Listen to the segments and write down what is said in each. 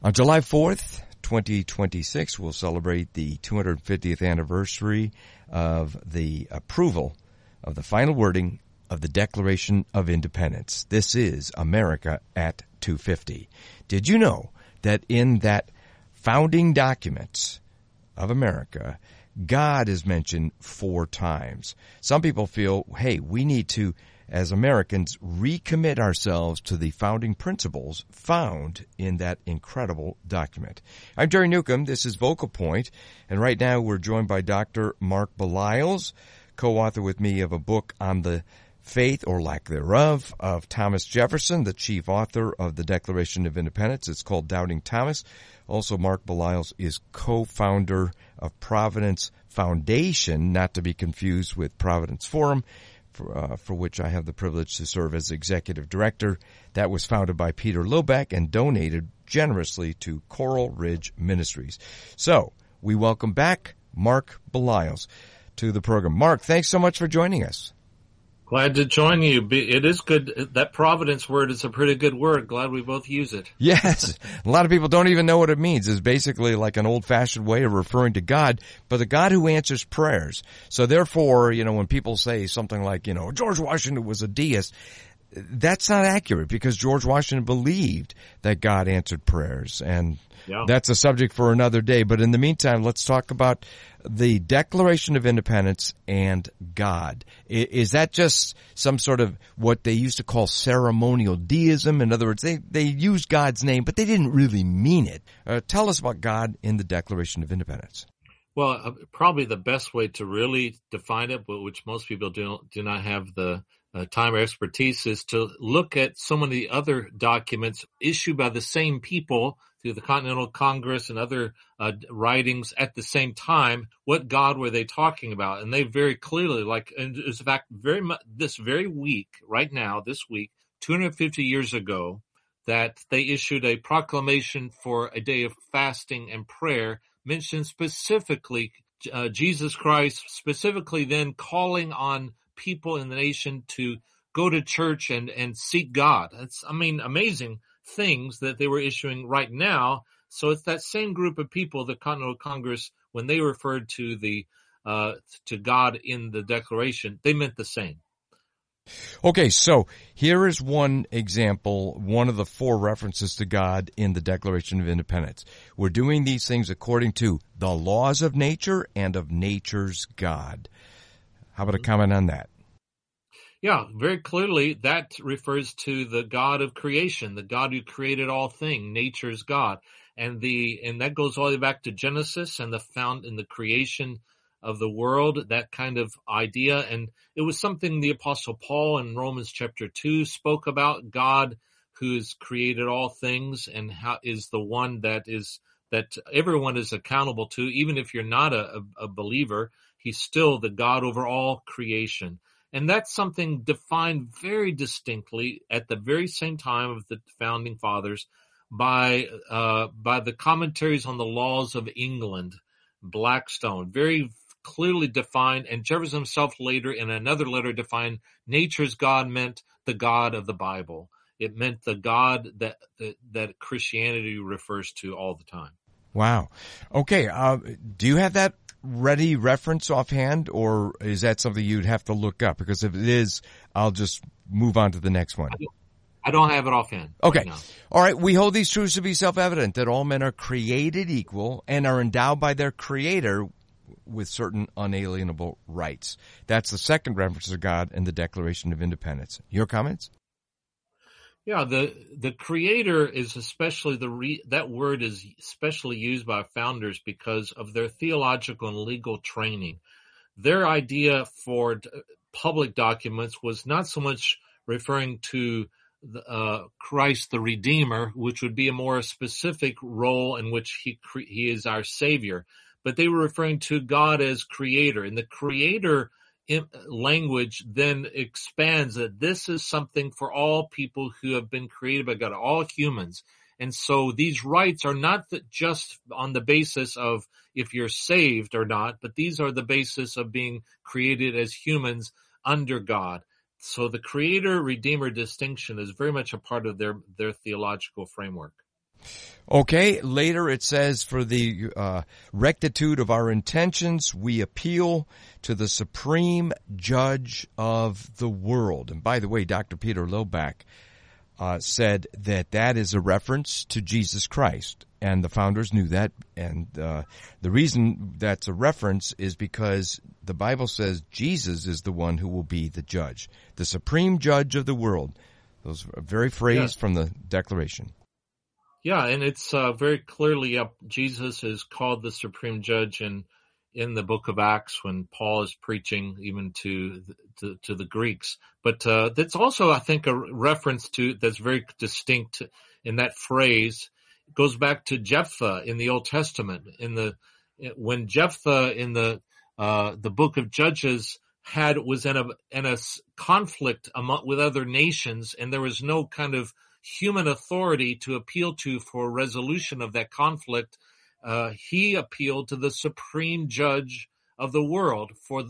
On July 4th, 2026, we'll celebrate the 250th anniversary of the approval of the final wording of the Declaration of Independence. This is America at 250. Did you know that in that founding document of America, God is mentioned 4 times? Some people feel, hey, we need to, as Americans, recommit ourselves to the founding principles found in that incredible document. I'm Jerry Newcomb. This is Vocal Point, and right now we're joined by Dr. Mark Beliles, co-author with me of a book on the faith, or lack thereof, of Thomas Jefferson, the chief author of the Declaration of Independence. It's called Doubting Thomas. Also, Mark Beliles is co-founder of Providence Foundation, not to be confused with Providence Forum, for which I have the privilege to serve as executive director. That was founded by Peter Lobeck and donated generously to Coral Ridge Ministries. So, we welcome back Mark Beliles to the program. Mark, thanks so much for joining us. Glad to join you. It is good. That Providence word is a pretty good word. Glad we both use it. Yes. A lot of people don't even know what it means. It's basically like an old-fashioned way of referring to God, but the God who answers prayers. So therefore, when people say something like, George Washington was a deist, that's not accurate, because George Washington believed that God answered prayers, and that's a subject for another day. But in the meantime, let's talk about the Declaration of Independence and God. Is that just some sort of what they used to call ceremonial deism? In other words, they used God's name, but they didn't really mean it. Tell us about God in the Declaration of Independence. Well, probably the best way to really define it, but which most people do not have the time or expertise, is to look at so many other documents issued by the same people through the Continental Congress and other writings at the same time. What God were they talking about? And they very clearly, and in fact, very much this very week, right now, this week, 250 years ago, that they issued a proclamation for a day of fasting and prayer, mentioned specifically Jesus Christ, specifically then calling on people in the nation to go to church and seek God. It's, amazing things that they were issuing right now. So it's that same group of people, the Continental Congress, when they referred to to God in the Declaration, they meant the same. Okay, so here is one example, one of the 4 references to God in the Declaration of Independence. We're doing these things according to the laws of nature and of nature's God. How about a comment on that? Yeah, very clearly that refers to the God of creation, the God who created all things, nature's God. And that goes all the way back to Genesis and the creation of the world, that kind of idea. And it was something the Apostle Paul in Romans chapter 2 spoke about, God who's created all things and how is the one that everyone is accountable to. Even if you're not a believer, he's still the God over all creation. And that's something defined very distinctly at the very same time of the founding fathers by the commentaries on the laws of England, Blackstone, very clearly defined. And Jefferson himself later in another letter defined nature's God meant the God of the Bible. It meant the God that Christianity refers to all the time. Wow. Okay. Do you have that ready reference offhand, or is that something you'd have to look up? Because if it is, I'll just move on to the next one. I don't have it offhand. Okay. Right now. All right. We hold these truths to be self-evident, that all men are created equal and are endowed by their Creator with certain unalienable rights. That's the second reference to God in the Declaration of Independence. Your comments? Yeah, the Creator is especially that word is especially used by founders because of their theological and legal training. Their idea for public documents was not so much referring to Christ the Redeemer, which would be a more specific role in which he is our Savior, but they were referring to God as Creator, and the Creator language then expands that this is something for all people who have been created by God, all humans. And so these rights are not just on the basis of if you're saved or not, but these are the basis of being created as humans under God. So the Creator-Redeemer distinction is very much a part of their theological framework. Okay, later it says, for the rectitude of our intentions, we appeal to the supreme judge of the world. And by the way, Dr. Peter Lillback said that that is a reference to Jesus Christ. And the founders knew that. And the reason that's a reference is because the Bible says Jesus is the one who will be the judge, the supreme judge of the world. Those are very phrase from the Declaration. Yeah, and it's very clearly Jesus is called the supreme judge in the book of Acts when Paul is preaching even to the Greeks. But that's also, I think, a reference to that's very distinct in that phrase. It goes back to Jephthah in the Old Testament. When Jephthah in the book of Judges was in a conflict with other nations, and there was no kind of human authority to appeal to for resolution of that conflict, he appealed to the supreme judge of the world for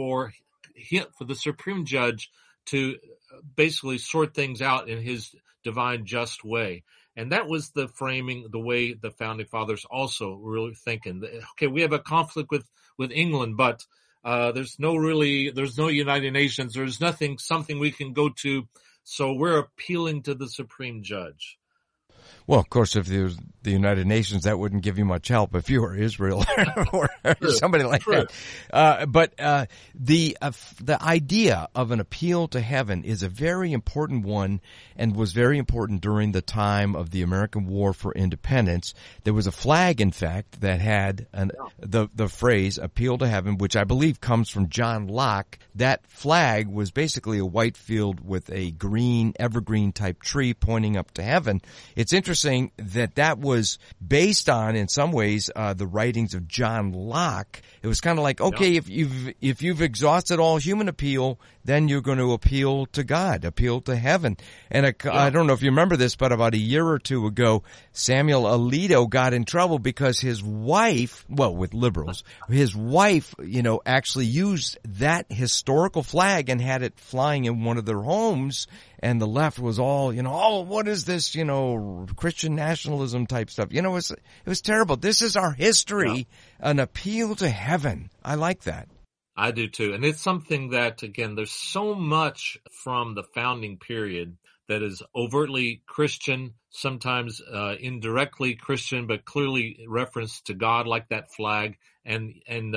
the supreme judge to basically sort things out in his divine just way. And that was the framing, the way the founding fathers also really thinking. Okay, we have a conflict with England, but there's no United Nations. There's something we can go to. So we're appealing to the supreme judge. Well, of course, if there was the United Nations, that wouldn't give you much help if you were Israel or somebody like that. But the idea of an appeal to heaven is a very important one, and was very important during the time of the American War for Independence. There was a flag, in fact, that had the phrase "appeal to heaven," which I believe comes from John Locke. That flag was basically a white field with a green, evergreen type tree pointing up to heaven. It's interesting that was based on, in some ways, the writings of John Locke. It was kind of like, okay, if you've exhausted all human appeal, then you're going to appeal to God, appeal to heaven. And I don't know if you remember this, but about a year or two ago, Samuel Alito got in trouble because his wife, with liberals, his wife, actually used that historical flag and had it flying in one of their homes. And the left was all, what is this, Christian nationalism type stuff. It was terrible. This is our history, an appeal to heaven. I like that. I do too. And it's something that, again, there's so much from the founding period that is overtly Christian, sometimes indirectly Christian, but clearly referenced to God, like that flag. And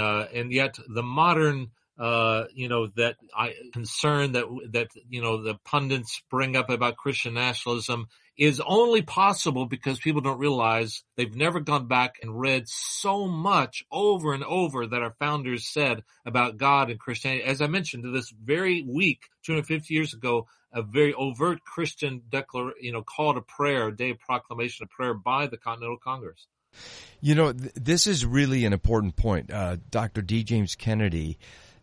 yet the modern that concern that the pundits bring up about Christian nationalism is only possible because people don't realize they've never gone back and read so much over and over that our founders said about God and Christianity. As I mentioned, to this very week, 250 years ago, a very overt Christian call to prayer, a day of proclamation of prayer by the Continental Congress. This is really an important point. Dr. D. James Kennedy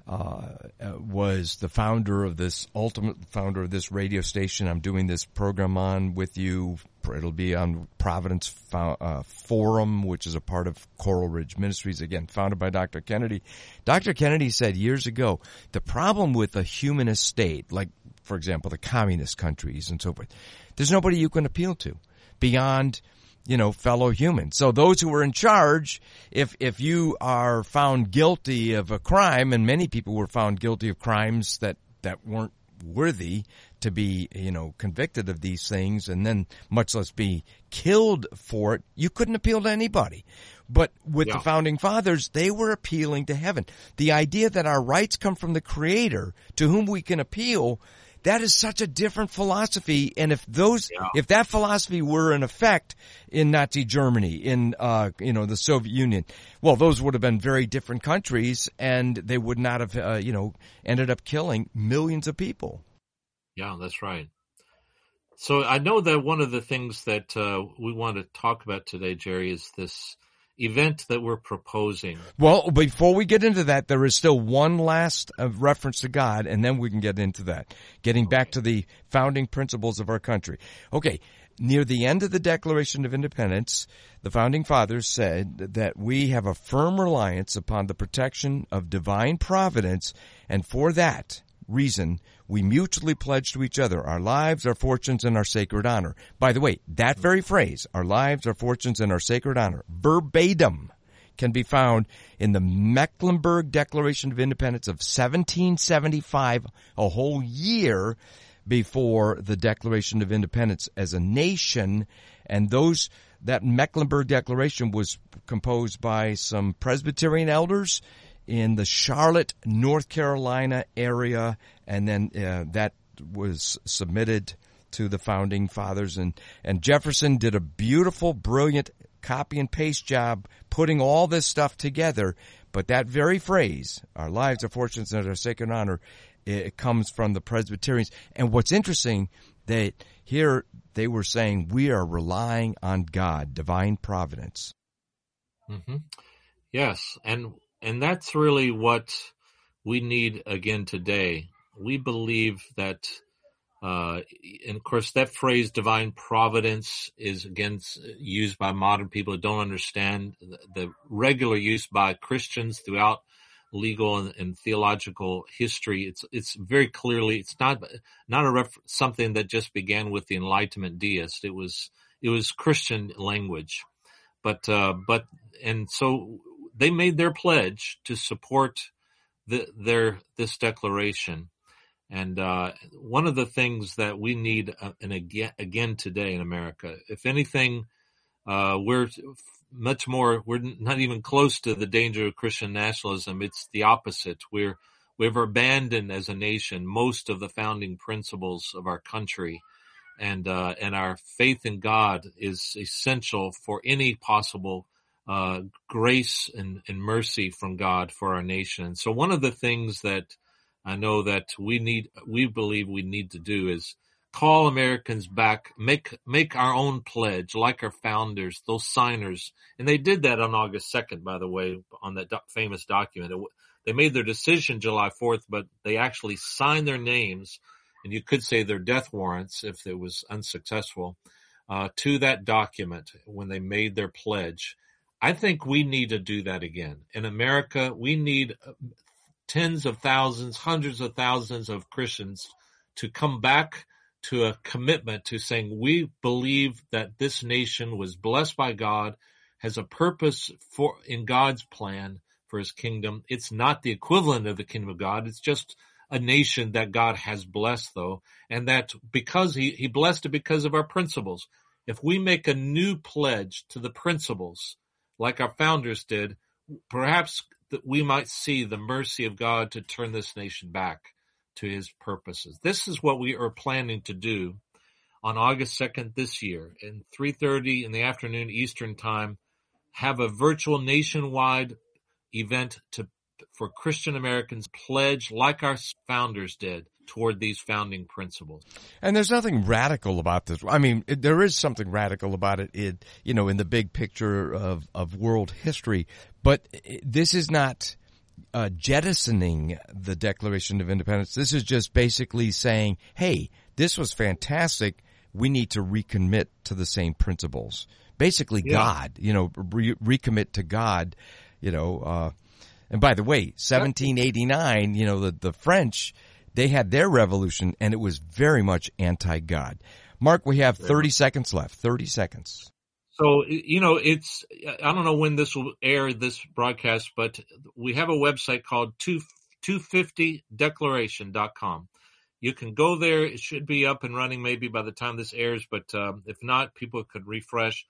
was the ultimate founder of this radio station I'm doing this program on with you. It'll be on Providence Forum, which is a part of Coral Ridge Ministries, again, founded by Dr. Kennedy. Dr. Kennedy said years ago, the problem with a humanist state, like, for example, the communist countries and so forth, there's nobody you can appeal to beyond fellow humans. So those who are in charge, if you are found guilty of a crime, and many people were found guilty of crimes that weren't worthy to be, convicted of these things, and then much less be killed for it, you couldn't appeal to anybody. But with the founding fathers, they were appealing to heaven. The idea that our rights come from the Creator to whom we can appeal, that is such a different philosophy. And if that philosophy were in effect in Nazi Germany, in, the Soviet Union, well, those would have been very different countries, and they would not have, ended up killing millions of people. Yeah, that's right. So I know that one of the things that we want to talk about today, Jerry, is this event that we're proposing. Well, before we get into that, there is still one last reference to God, and then we can get into that, getting back to the founding principles of our country. Okay, near the end of the Declaration of Independence, the founding fathers said that we have a firm reliance upon the protection of divine providence, and for that reason, we mutually pledge to each other our lives, our fortunes, and our sacred honor. By the way, that very phrase, our lives, our fortunes, and our sacred honor, verbatim, can be found in the Mecklenburg Declaration of Independence of 1775, a whole year before the Declaration of Independence as a nation. And that Mecklenburg Declaration was composed by some Presbyterian elders in the Charlotte, North Carolina area, and then that was submitted to the Founding Fathers. And Jefferson did a beautiful, brilliant copy and paste job putting all this stuff together. But that very phrase, our lives, our fortunes, and our sacred honor, it comes from the Presbyterians. And what's interesting, that here they were saying we are relying on God, divine providence. Mm-hmm. Yes, and that's really what we need again today. We believe that, and of course that phrase divine providence is again used by modern people who don't understand the regular use by Christians throughout legal and theological history. It's very clearly, it's not something that just began with the Enlightenment deist. It was Christian language, and so they made their pledge to support this declaration. And one of the things that we need, and again today in America, if anything, we're not even close to the danger of Christian nationalism. It's the opposite. We've abandoned as a nation most of the founding principles of our country, and our faith in God is essential for any possible grace and mercy from God for our nation. So one of the things that I know that we believe we need to do is call Americans back, make our own pledge like our founders, those signers. And they did that on August 2nd, by the way, on that famous document. They made their decision July 4th, but they actually signed their names, and you could say their death warrants if it was unsuccessful, to that document when they made their pledge. I think we need to do that again. In America, we need tens of thousands, hundreds of thousands of Christians to come back to a commitment to saying we believe that this nation was blessed by God, has a purpose in God's plan for his kingdom. It's not the equivalent of the kingdom of God. It's just a nation that God has blessed, though, and that because he blessed it because of our principles. If we make a new pledge to the principles like our founders did, perhaps that we might see the mercy of God to turn this nation back to his purposes. This is what we are planning to do on August 2nd this year, in 3:30 in the afternoon Eastern Time, have a virtual nationwide event for Christian Americans pledge like our founders did toward these founding principles. And there's nothing radical about this. I mean, there is something radical about it, in the big picture of world history, but this is not jettisoning the Declaration of Independence. This is just basically saying, hey, this was fantastic. We need to recommit to the same principles. Basically, yeah. God, recommit to God, and by the way, 1789, the French, they had their revolution and it was very much anti-God. Mark, we have 30 seconds left. 30 seconds. So, I don't know when this will air, this broadcast, but we have a website called 250declaration.com. You can go there. It should be up and running maybe by the time this airs, but if not, people could refresh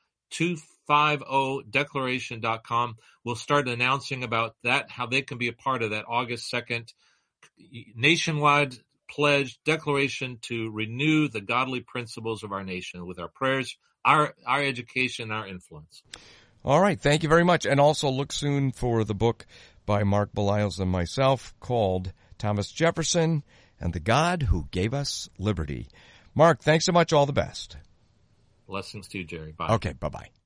250declaration.com. We'll start announcing about that, how they can be a part of that August 2nd nationwide pledge declaration to renew the godly principles of our nation with our prayers, our education, our influence. All right. Thank you very much. And also look soon for the book by Mark Beliles and myself called Thomas Jefferson and the God Who Gave Us Liberty. Mark, thanks so much. All the best. Blessings to you, Jerry. Bye. Okay. Bye-bye.